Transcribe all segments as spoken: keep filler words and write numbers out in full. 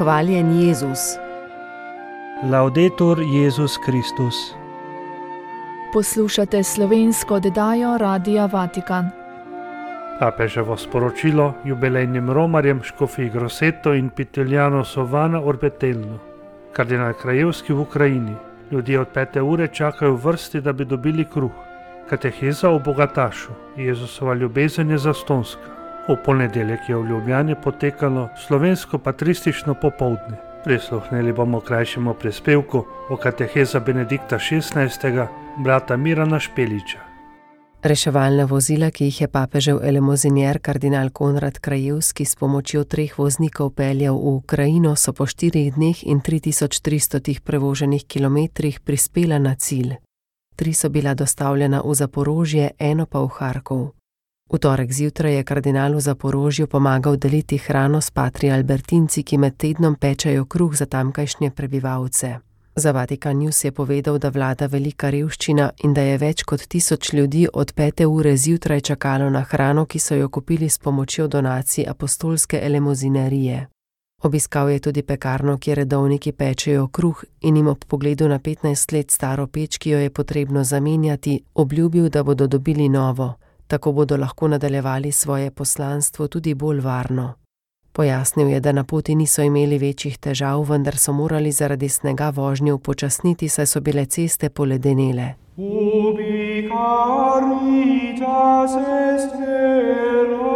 Hvaljen Jezus. Laudetur Jezus Kristus. Poslušate slovensko oddajo Radia Vatikan. Papeževo sporočilo jubilejnim romarjem Škofji Grosseto in Pitigliano Sovana Orbetello. Kardinal Krajewski v Ukrajini. Ljudje od pete ure čakajo v vrsti, da bi dobili kruh. Kateheza o bogatašu. Jezusova ljubezen je zastonska. V ponedeljek je v Ljubljani potekalo slovensko patristično popoldne. Prisluhnili bomo krajšemu prispevku o kateheza Benedikta šestnajstega, brata Mirana Špeliča. Reševalna vozila, ki jih je papežev elemozinier kardinal Konrad Krajewski s pomočjo treh voznikov peljal v Ukrajino, so po štirih dneh in tri tisoč tristotih prevoženih kilometrih prispela na cilj. Tri so bila dostavljena v Zaporožje, eno pa v Harkov. V torek zjutraj je kardinal v Zaporožju pomagal deliti hrano s patri Albertinci, ki med tednom pečejo kruh za tamkajšnje prebivalce. Za Vatikan News je povedal, da vlada velika revščina in da je več kot tisoč ljudi od pete ure zjutraj čakalo na hrano, ki so jo kupili s pomočjo donacij apostolske elemozinerije. Obiskal je tudi pekarno, kjer redovniki pečejo kruh, in jim ob pogledu na petnajst let staro peč, ki jo je potrebno zamenjati, obljubil, da bodo dobili novo. Tako bodo lahko nadaljevali svoje poslanstvo tudi bolj varno. Pojasnil je, da na poti niso imeli večjih težav, vendar so morali zaradi snega vožnje upočasniti, saj so bile ceste poledenele. Ubi caritas est vera,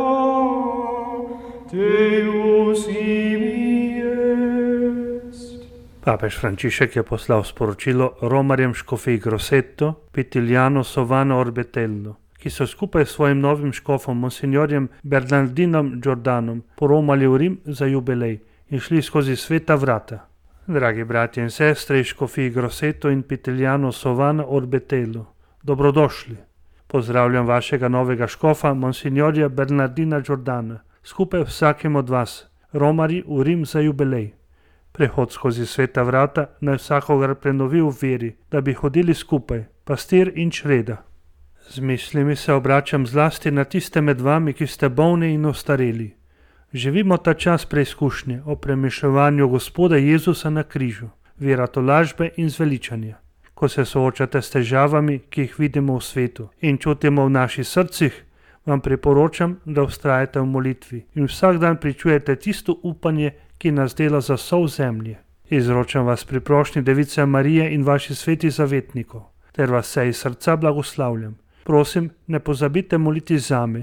Deus ibi est. Papež Frančišek je poslal sporočilo romarjem Škofji Grosseto, Pitigliano Sovana Orbetello, ki so skupaj s svojim novim škofom, monsignorjem Bernardinom Giordanom, poromali v Rim za jubilej in šli skozi sveta vrata. Dragi bratje in sestre iz Škofji Grosseto in Pitigliano Sovana Orbetello, dobrodošli. Pozdravljam vašega novega škofa, monsignorja Bernardina Giordana, skupaj vsakim od vas, romarji v Rim za jubilej. Prehod skozi sveta vrata naj vsakogar prenovi v veri, da bi hodili skupaj, pastir in čreda. Z mislimi se obračam zlasti na tiste med vami, ki ste bolni in ostareli. Živimo ta čas preizkušnje o premišljevanju Gospoda Jezusa na križu, vera tolažbe in zveličanja. Ko se soočate s težavami, ki jih vidimo v svetu in čutimo v naših srcih, vam priporočam, da vztrajate v molitvi in vsak dan pričujete tisto upanje, ki nas dela za sol zemlje. Izročam vas pri prošnji Device Marije in vaših svetih zavetnikov, ter vas vse iz srca blagoslavljam. Prosim, ne pozabite moliti zame.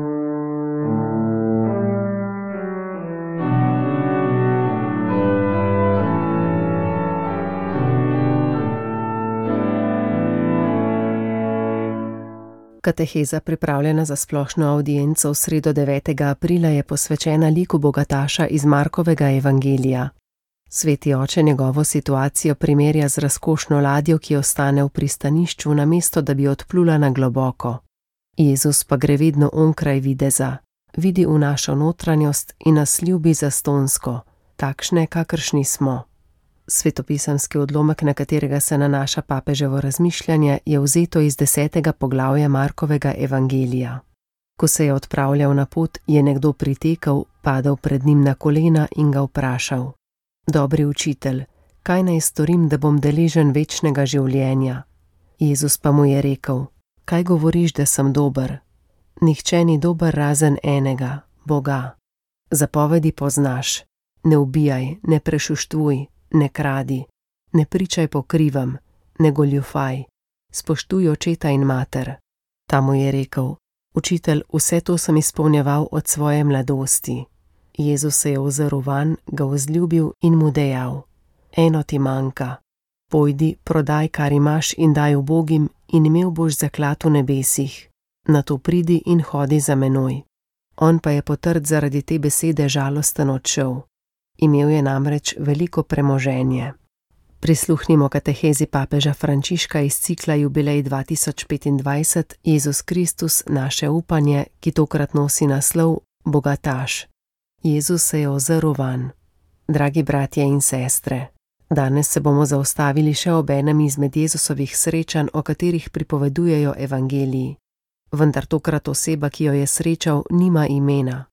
Kateheza, pripravljena za splošno avdienco v sredo devetega aprila, je posvečena liku bogataša iz Markovega evangelija. Sveti oče njegovo situacijo primerja z razkošno ladjo, ki ostane v pristanišču, namesto da bi odplula na globoko. Jezus pa gre vedno onkraj videza, vidi v našo notranjost in nas ljubi zastonsko, takšne, kakršni smo. Svetopisemski odlomek, na katerega se nanaša papeževo razmišljanje, je vzeto iz desetega poglavja Markovega evangelija. Ko se je odpravljal na pot, je nekdo pritekel, padel pred njim na kolena in ga vprašal: Dobri učitelj, kaj naj storim, da bom deležen večnega življenja? Jezus pa mu je rekel: Kaj govoriš, da sem dober? Nihče ni dober razen enega, Boga. Zapovedi poznaš: ne ubijaj, ne prešuštvuj, ne kradi, ne pričaj po krivem, ne goljufaj, spoštuj očeta in mater. Ta mu je rekel: Učitelj, vse to sem izpolnjeval od svoje mladosti. Jezus se je ozrl vanj, ga vzljubil in mu dejal: Eno ti manjka. Pojdi, prodaj, kar imaš, in daj ubogim, in imel boš zaklad v nebesih. Nato pridi in hodi za menoj. On pa je potrd zaradi te besede žalosten odšel. Imel je namreč veliko premoženje. Prisluhnimo katehezi papeža Frančiška iz cikla Jubilej dva tisoč petindvajset Jezus Kristus, naše upanje, ki tokrat nosi naslov Bogataš. Jezus se je ozrl vanj. Dragi bratje in sestre, danes se bomo zaustavili še ob enem izmed Jezusovih srečanj, o katerih pripovedujejo evangeliji. Vendar tokrat oseba, ki jo je srečal, nima imena.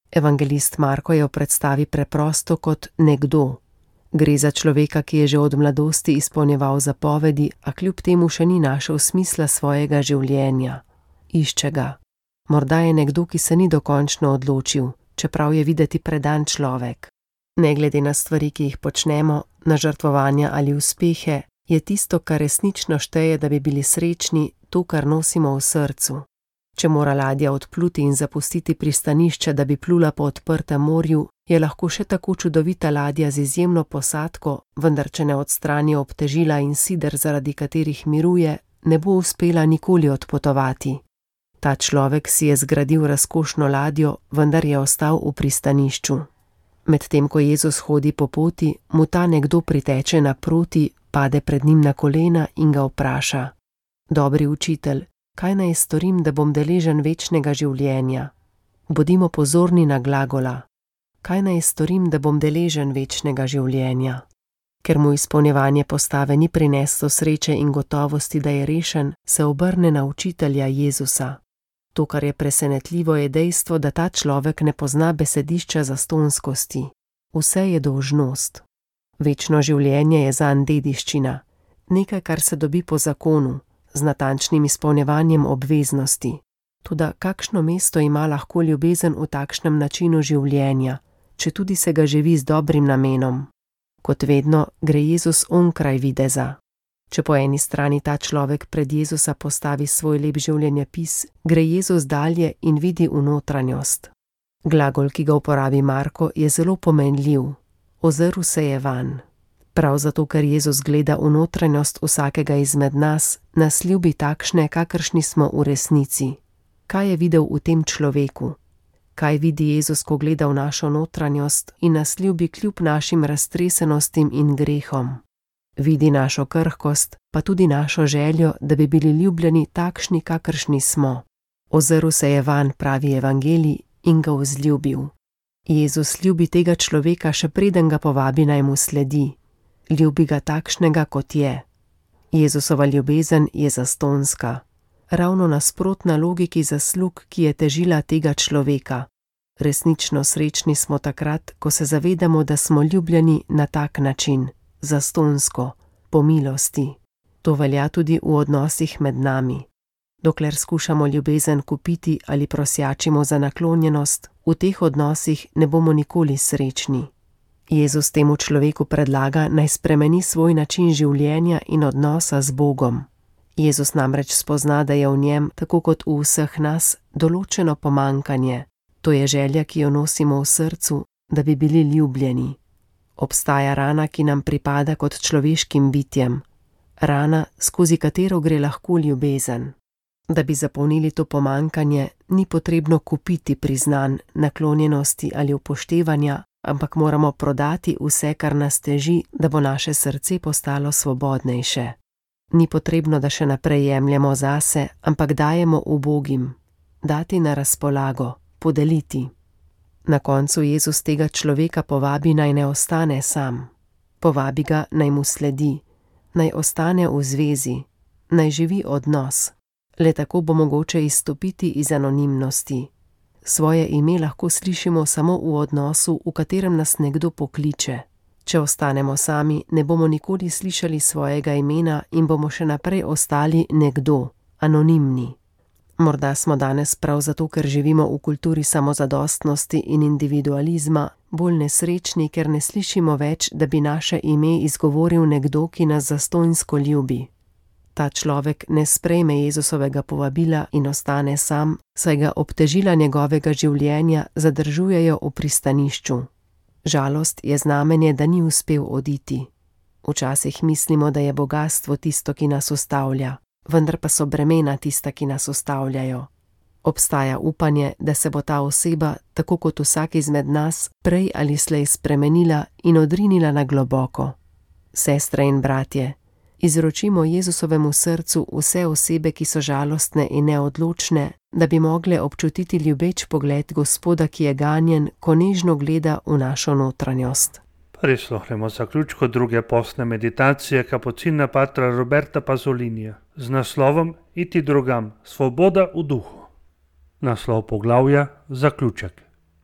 Evangelist Marko jo predstavi preprosto kot nekdo. Gre za človeka, ki je že od mladosti izpolnjeval zapovedi, a kljub temu še ni našel smisla svojega življenja. Išče ga. Morda je nekdo, ki se ni dokončno odločil, čeprav je videti predan človek. Ne glede na stvari, ki jih počnemo, na žrtvovanja ali uspehe, je tisto, kar resnično šteje, da bi bili srečni, to, kar nosimo v srcu. Če mora ladja odpluti in zapustiti pristanišče, da bi plula po odprtem morju, je lahko še tako čudovita ladja z izjemno posadko, vendar če ne odstrani obtežila in sider, zaradi katerih miruje, ne bo uspela nikoli odpotovati. Ta človek si je zgradil razkošno ladjo, vendar je ostal v pristanišču. Medtem ko Jezus hodi po poti, mu ta nekdo priteče naproti, pade pred njim na kolena in ga vpraša: Dobri učitelj, kaj naj storim, da bom deležen večnega življenja? Bodimo pozorni na glagola. Kaj naj storim, da bom deležen večnega življenja? Ker mu izpolnjevanje postave ni prineslo sreče in gotovosti, da je rešen, se obrne na učitelja Jezusa. To, kar je presenetljivo, je dejstvo, da ta človek ne pozna besedišča zastonskosti. Vse je dolžnost. Večno življenje je zanj dediščina, nekaj, kar se dobi po zakonu, z natančnim izpolnjevanjem obveznosti. Toda kakšno mesto ima lahko ljubezen v takšnem načinu življenja, če tudi se ga živi z dobrim namenom? Kot vedno gre Jezus onkraj videza. Če po eni strani ta človek pred Jezusa postavi svoj lep življenjepis, gre Jezus dalje in vidi v notranjost. Glagol, ki ga uporabi Marko, je zelo pomenljiv. Ozrl se je vanj. Prav zato, ker Jezus gleda v notranjost vsakega izmed nas, nas ljubi takšne, kakršni smo v resnici. Kaj je videl v tem človeku? Kaj vidi Jezus, ko gleda v našo notranjost in nas ljubi kljub našim raztresenostim in grehom? Vidi našo krhkost, pa tudi našo željo, da bi bili ljubljeni takšni, kakršni smo. Ozrl se je vanj, pravi evangelij, in ga vzljubil. Jezus ljubi tega človeka, še preden ga povabi, naj mu sledi. Ljubi ga takšnega, kot je. Jezusova ljubezen je zastonska. Ravno nasprotna logiki zaslug, ki je težila tega človeka. Resnično srečni smo takrat, ko se zavedamo, da smo ljubljeni na tak način, zastonsko, po milosti. To velja tudi v odnosih med nami. Dokler skušamo ljubezen kupiti ali prosjačimo za naklonjenost, v teh odnosih ne bomo nikoli srečni. Jezus temu človeku predlaga, naj spremeni svoj način življenja in odnosa z Bogom. Jezus namreč spozna, da je v njem, tako kot v vseh nas, določeno pomankanje. To je želja, ki jo nosimo v srcu, da bi bili ljubljeni. Obstaja rana, ki nam pripada kot človeškim bitjem. Rana, skozi katero gre lahko ljubezen. Da bi zapolnili to pomankanje, ni potrebno kupiti priznanj, naklonjenosti ali upoštevanja, ampak moramo prodati vse, kar nas teži, da bo naše srce postalo svobodnejše. Ni potrebno, da še naprej jemljemo zase, ampak dajemo ubogim. Dati na razpolago, podeliti. Na koncu Jezus tega človeka povabi, naj ne ostane sam. Povabi ga, naj mu sledi, naj ostane v zvezi, naj živi odnos. Le tako bo mogoče izstopiti iz anonimnosti. Svoje ime lahko slišimo samo v odnosu, v katerem nas nekdo pokliče. Če ostanemo sami, ne bomo nikoli slišali svojega imena in bomo še naprej ostali nekdo, anonimni. Morda smo danes prav zato, ker živimo v kulturi samozadostnosti in individualizma, bolj nesrečni, ker ne slišimo več, da bi naše ime izgovoril nekdo, ki nas zastonjsko ljubi. Ta človek ne sprejme Jezusovega povabila in ostane sam, saj ga obtežila njegovega življenja zadržujejo v pristanišču. Žalost je znamenje, da ni uspel oditi. Včasih mislimo, da je bogastvo tisto, ki nas ustavlja, vendar pa so bremena tista, ki nas ustavljajo. Obstaja upanje, da se bo ta oseba, tako kot vsak izmed nas, prej ali slej spremenila in odrinila na globoko. Sestre in bratje, izročimo Jezusovemu srcu vse osebe, ki so žalostne in neodločne, da bi mogle občutiti ljubeč pogled Gospoda, ki je ganjen, ko nežno gleda v našo notranjost. Prisluhnemo zaključku druge postne meditacije kapucina patra Roberta Pazolinija z naslovom Iti drugam, svoboda v duhu. Naslov poglavja, zaključek.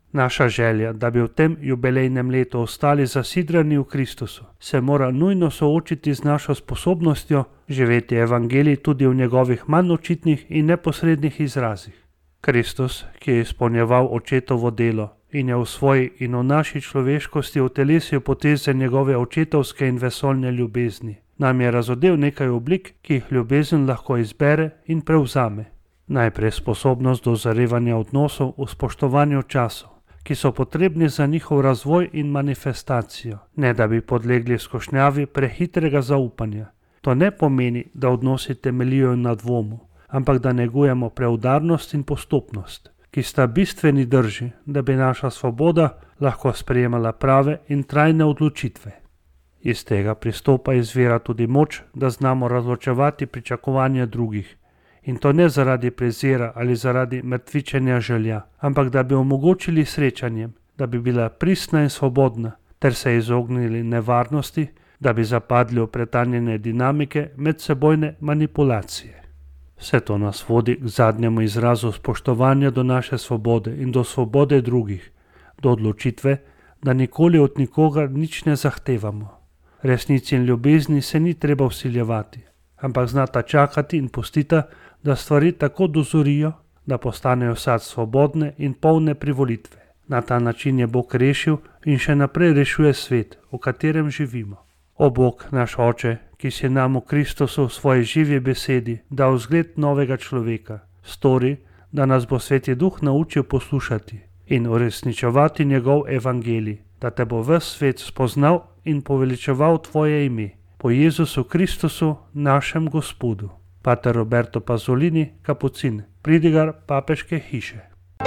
Naša želja, da bi v tem jubilejnem letu ostali zasidrani v Kristusu, se mora nujno soočiti z našo sposobnostjo živeti evangelij tudi v njegovih manj očitnih in neposrednih izrazih. Kristus, ki je izpolnjeval očetovo delo in je v svoji in v naši človeškosti utelesil poteze njegove očetovske in vesoljne ljubezni, nam je razodel nekaj oblik, ki jih ljubezen lahko izbere in prevzame. Najprej sposobnost dozorevanja odnosov v spoštovanju časov, ki so potrebni za njihov razvoj in manifestacijo, ne da bi podlegli skušnjavi prehitrega zaupanja. To ne pomeni, da odnosi temeljijo na dvomu, ampak da negujemo preudarnost in postopnost, ki sta bistveni drži, da bi naša svoboda lahko sprejemala prave in trajne odločitve. Iz tega pristopa izvira tudi moč, da znamo razločevati pričakovanja drugih, in to ne zaradi prezira ali zaradi mrtvičenja želja, ampak da bi omogočili srečanjem, da bi bila pristna in svobodna, ter se izognili nevarnosti, da bi zapadli v pretanjene dinamike medsebojne manipulacije. Vse to nas vodi k zadnjemu izrazu spoštovanja do naše svobode in do svobode drugih, do odločitve, da nikoli od nikogar nič ne zahtevamo. Resnici in ljubezni se ni treba vsiljevati, ampak znata čakati in pustita, da stvari tako dozorijo, da postanejo sad svobodne in polne privolitve. Na ta način je Bog rešil in še naprej rešuje svet, v katerem živimo. O Bog, naš Oče, ki si nam v Kristusu v svoji živi besedi dal zgled novega človeka, stori, da nas bo Sveti Duh naučil poslušati in uresničevati njegov evangelij, da te bo ves svet spoznal in poveličeval tvoje ime, po Jezusu Kristusu, našem Gospodu. Pater Roberto Pasolini, kapucin, pridigar papeške hiše.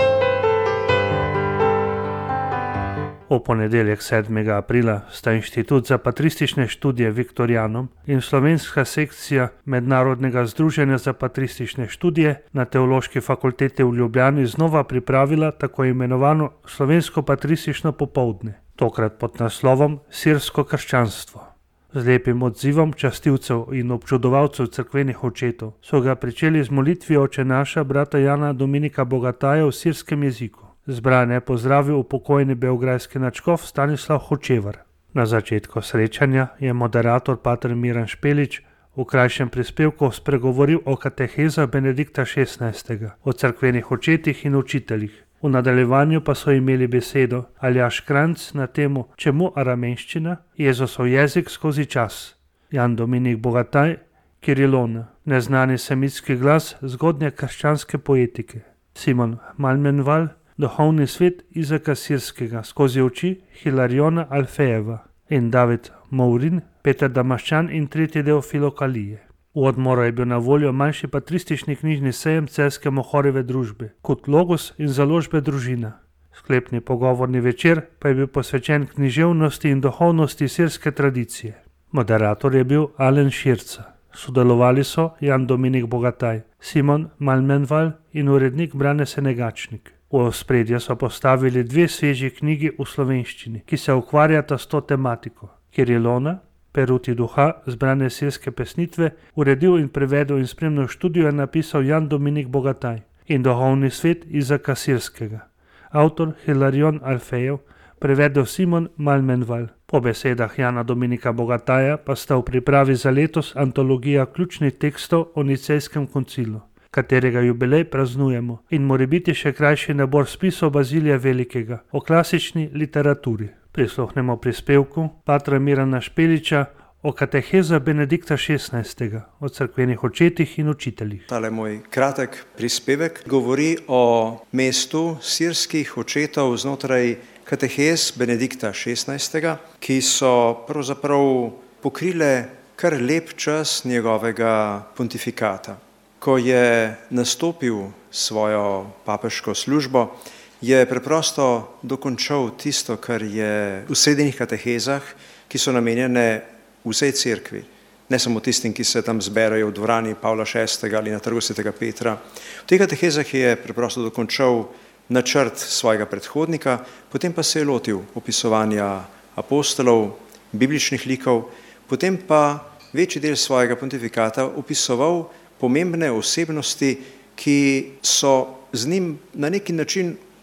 V ponedeljek sedmega aprila sta Inštitut za patristične študije Viktorijanom in slovenska sekcija Mednarodnega združenja za patristične študije na Teološki fakulteti v Ljubljani znova pripravila tako imenovano slovensko patristično popoldne, tokrat pod naslovom Sirsko krščanstvo. Z lepim odzivom častilcev in občudovalcev cerkvenih očetov so ga pričeli z molitvijo Oče naša brata Jana Dominika Bogataja v sirskem jeziku. Zbrane je pozdravil upokojeni beograjski nadškof Stanislav Hočevar. Na začetku srečanja je moderator pater Miran Špelič v krajšem prispevku spregovoril o katehezah Benedikta šestnajstega, o cerkvenih očetih in učiteljih. V nadaljevanju pa so imeli besedo Aljaž Kranjc na temo Čemu aramenščina? Jezusov jezik skozi čas, Jan Dominik Bogataj, Kirilona, neznani semitski glas zgodnje krščanske poetike, Simon Malmenval, duhovni svet Izaka Sirskega skozi oči Hilariona Alfejeva in David Mourin, Peter Damaščan in tretji del Filokalije. V odmoru je bil na voljo manjši patristični knjižni sejem Celjske Mohorjeve družbe, kot Logos in založbe Družina. Sklepni pogovorni večer pa je bil posvečen književnosti in duhovnosti sirske tradicije. Moderator je bil Alen Širca. Sodelovali so Jan Dominik Bogataj, Simon Malmenval in urednik Brane Senegačnik. V ospredje so postavili dve sveži knjigi v slovenščini, ki se ukvarjata s to tematiko. Kirilona, Peruti duha, zbrane sirske pesnitve, uredil in prevedel in spremno študijo je napisal Jan Dominik Bogataj in duhovni svet Izaka Sirskega. Avtor Hilarion Alfejev, prevedel Simon Malmenval. Po besedah Jana Dominika Bogataja pa sta v pripravi za letos antologija ključnih tekstov o Nicejskem koncilu, katerega jubilej praznujemo, in morebiti še krajši nabor spisov Bazilija Velikega o klasični literaturi. Prisluhnemo prispevku patra Mirana Špeliča o katehezah Benedikta šestnajstega, o cerkvenih očetih in učiteljih. Tale moj kratek prispevek govori o mestu sirskih očetov znotraj katehez Benedikta šestnajstega, ki so pravzaprav pokrile kar lep čas njegovega pontifikata. Ko je nastopil svojo papeško službo, je preprosto dokončal tisto, kar je v srednjih katehezah, ki so namenjene vsej cerkvi, ne samo tistim, ki se tam zberajo v dvorani Pavla šestega ali na trgu svetega Petra. V teh katehezah je preprosto dokončal načrt svojega predhodnika, potem pa se je lotil opisovanja apostolov, bibličnih likov, potem pa večji del svojega pontifikata opisoval pomembne osebnosti, ki so z njim na neki način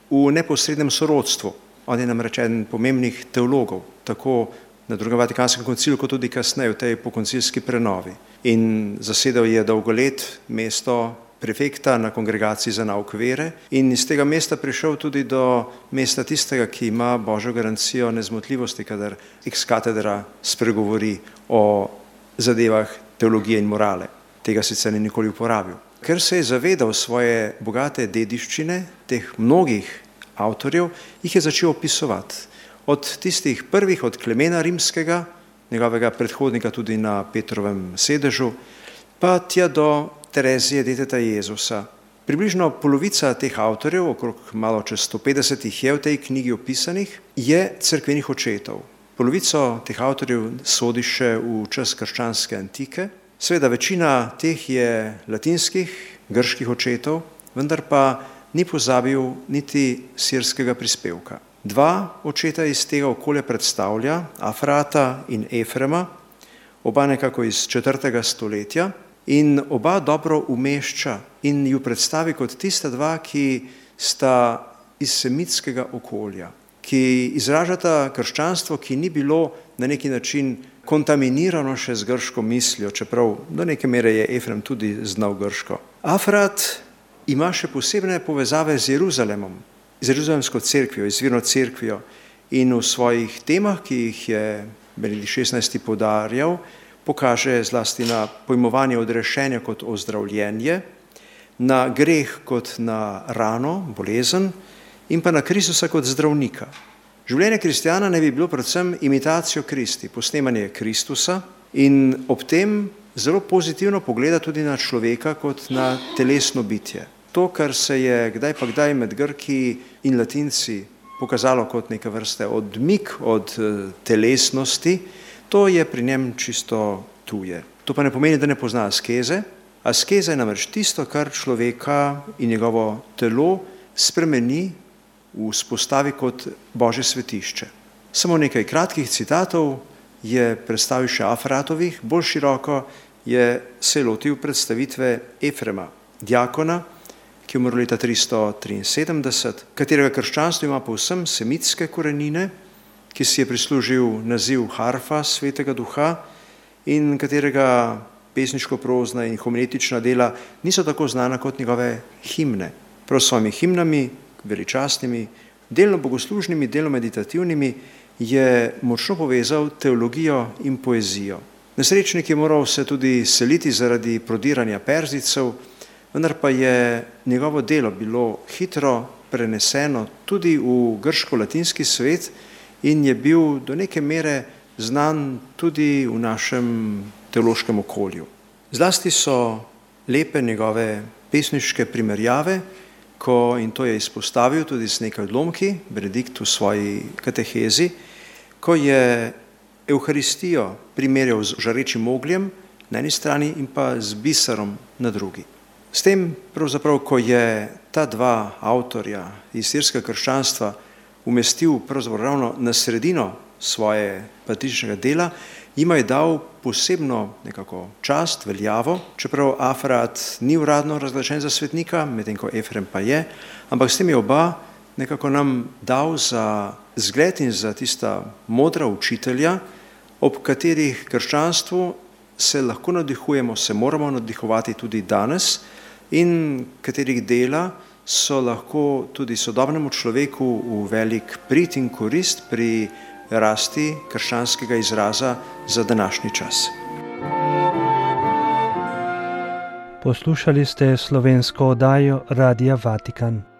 v neposrednem sorodstvu. On je namreč eden pomembnih teologov, tako na drugem Vatikanskem koncilu, kot tudi kasneje v tej pokoncilski prenovi. In zasedal je dolgo let mesto prefekta na kongregaciji za nauk vere in iz tega mesta prišel tudi do mesta tistega, ki ima božjo garancijo nezmotljivosti, kadar ex cathedra spregovori o zadevah teologije in morale. Tega sicer ni nikoli uporabil. Ker se je zavedal svoje bogate dediščine, teh mnogih avtorjev, jih je začel opisovati. Od tistih prvih, od Klemena Rimskega, njegovega predhodnika tudi na Petrovem sedežu, pa tja do Terezije, deteta Jezusa. Približno polovica teh avtorjev, okrog malo čez sto petdeset jih je v tej knjigi opisanih, je cerkvenih očetov. Polovico teh avtorjev sodi še v čas krščanske antike. Seveda večina teh je latinskih, grških očetov, vendar pa ni pozabil niti sirskega prispevka. Dva očeta iz tega okolja predstavlja, Afrata in Efrema, oba nekako iz četrtega stoletja in oba dobro umešča in ju predstavi kot tista dva, ki sta iz semitskega okolja, ki izražata krščanstvo, ki ni bilo na neki način kontaminirano še z grško mislijo, čeprav do neke mere je Efrem tudi znal grško. Afrat ima še posebne povezave z Jeruzalemom, z Jeruzalemsko cerkvijo, izvirno cerkvijo in v svojih temah, ki jih je Benedikt šestnajsti poudarjal, pokaže zlasti na pojmovanje odrešenja kot ozdravljenje, na greh kot na rano, bolezen in pa na Kristusa kot zdravnika. Življenje kristjana ne bi bilo predvsem imitacijo Kristi, posnemanje Kristusa in ob tem zelo pozitivno pogleda tudi na človeka kot na telesno bitje. To, kar se je kdaj pa kdaj med Grki in Latinci pokazalo kot neka vrste odmik od telesnosti, to je pri njem čisto tuje. To pa ne pomeni, da ne pozna askeze. Askeza je namreč tisto, kar človeka in njegovo telo spremeni, vzpostavi kot božje svetišče. Samo nekaj kratkih citatov je predstavil še Afratovih, bolj široko je se lotil predstavitve Efrema, diakona, ki je umrl leta tristo triinsedemdeset, katerega krščanstvo ima povsem semitske korenine, ki si je prislužil naziv harfa svetega duha in katerega pesniško-prozna in homiletična dela niso tako znana kot njegove himne. Prav s svojimi himnami, veličastnimi, delno bogoslužnimi, delno meditativnimi, je močno povezal teologijo in poezijo. Nesrečnik je moral se tudi seliti zaradi prodiranja Perzijcev, vendar pa je njegovo delo bilo hitro preneseno tudi v grško-latinski svet in je bil do neke mere znan tudi v našem teološkem okolju. Zlasti so lepe njegove pesniške primerjave, ko, in to je izpostavil tudi z nekaj odlomki, Benedikt v svoji katehezi, ko je Evharistijo primerjal z žarečim ogljem na eni strani in pa z biserom na drugi. S tem, pravzaprav, ko je ta dva avtorja iz sirskega krščanstva umestil pravzaprav ravno na sredino svoje patričnega dela, jima je dal posebno nekako čast, veljavo, čeprav Afrat ni uradno razglašen za svetnika, medtem ko Efrem pa je, ampak s tem je oba nekako nam dal za zgled in za tista modra učitelja, ob katerih krščanstvu se lahko navdihujemo, se moramo navdihovati tudi danes in katerih dela so lahko tudi sodobnemu človeku v velik prid in korist pri rasti krščanskega izraza za današnji čas. Poslušali ste slovensko oddajo Radia Vatikan.